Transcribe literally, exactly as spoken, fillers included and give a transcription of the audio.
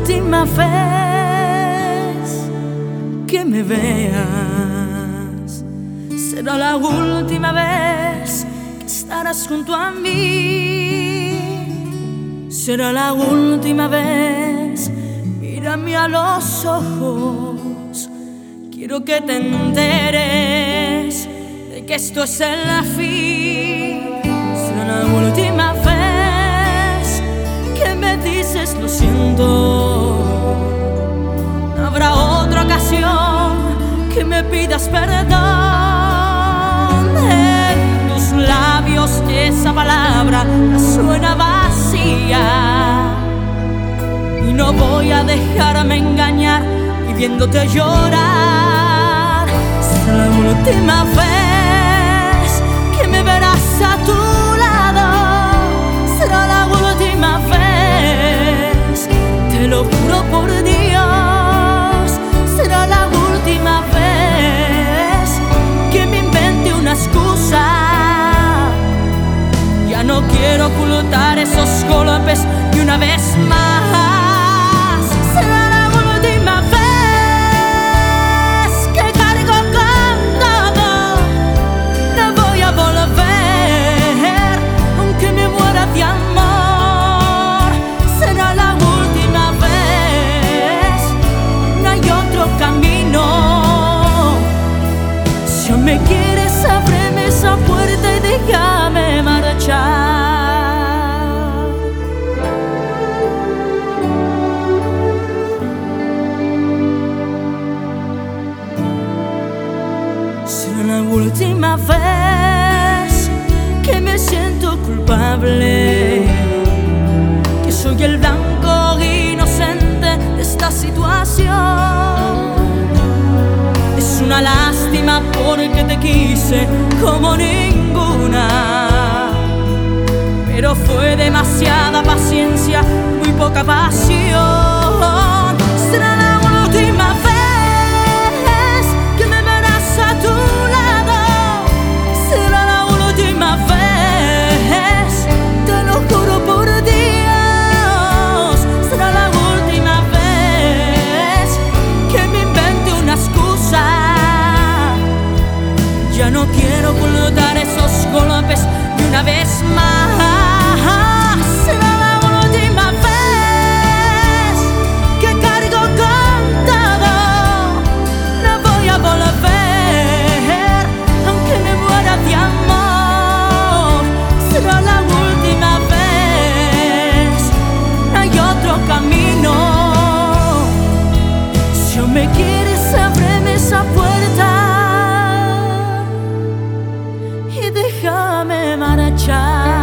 última vez que me veas. Será la última vez que estarás junto a mí. Será la última vez. Mírame a los ojos. Quiero que te enteres de que esto es el fin. Será la última vez que me dices lo siento. No habrá otra ocasión que me pidas perdón. En tus labios esa palabra suena vacía, y no voy a dejarme engañar y viéndote llorar. Será la última vez que me verás a tu lado. Será la última vez, te lo juro por Dios. Será la última vez que me invente una excusa. Ya no quiero ocultar esos golpes y una vez más. Será la última vez que cargo con todo. No voy a volver aunque me muera de amor. Será la última vez, no hay otro camino. Si aún me quieres, ábreme esa puerta y déjame marchar. Será la última vez que me siento culpable, que soy el blanco inocente de esta situación. Es una lástima porque te quise como ninguna, pero fue demasiada paciencia, muy poca pasión. Será la última vez que me verás a tu lado. Será la última vez, te lo juro por Dios. Será la última vez que me invente una excusa. Ya no quiero ocultar esos golpes y una vez más. Será la última vez que cargo con todo. No voy a volver aunque me muera de amor. Será la última vez, no hay otro camino. Si aún me quieres, ábreme esa puerta y déjame marchar.